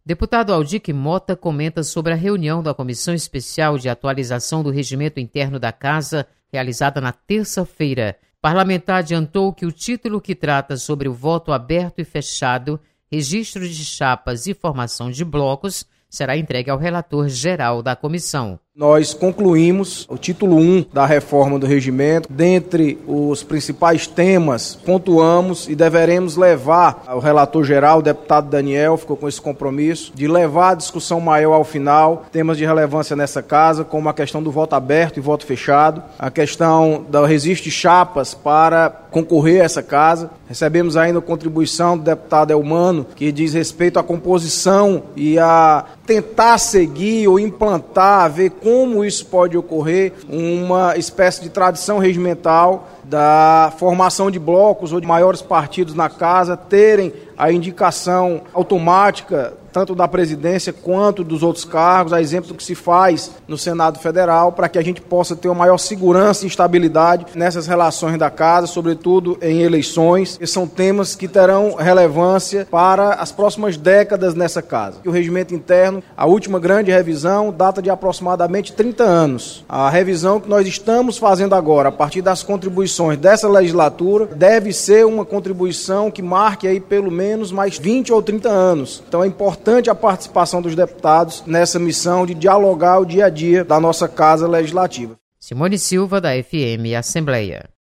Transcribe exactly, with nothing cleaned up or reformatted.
Deputado Aldir Mota comenta sobre a reunião da Comissão Especial de Atualização do Regimento Interno da Casa, realizada na terça-feira. Parlamentar adiantou que o título que trata sobre o voto aberto e fechado, registro de chapas e formação de blocos, será entregue ao relator geral da comissão. Nós concluímos o título um da reforma do regimento. Dentre os principais temas, pontuamos e deveremos levar ao relator geral, o deputado Daniel, ficou com esse compromisso, de levar a discussão maior ao final, temas de relevância nessa casa, como a questão do voto aberto e voto fechado, a questão do registro de chapas para concorrer a essa casa. Recebemos ainda a contribuição do deputado Elmano, que diz respeito à composição e a tentar seguir ou implantar, ver como isso pode ocorrer, uma espécie de tradição regimental da formação de blocos ou de maiores partidos na casa terem a indicação automática tanto da presidência quanto dos outros cargos, a exemplo do que se faz no Senado Federal, para que a gente possa ter uma maior segurança e estabilidade nessas relações da casa, sobretudo em eleições. Esses são temas que terão relevância para as próximas décadas nessa casa. O regimento interno, a última grande revisão, data de aproximadamente trinta anos. A revisão que nós estamos fazendo agora, a partir das contribuições dessa legislatura, deve ser uma contribuição que marque aí pelo menos mais vinte ou trinta anos. Então é importante a participação dos deputados nessa missão de dialogar o dia a dia da nossa Casa Legislativa. Simone Silva, da F M Assembleia.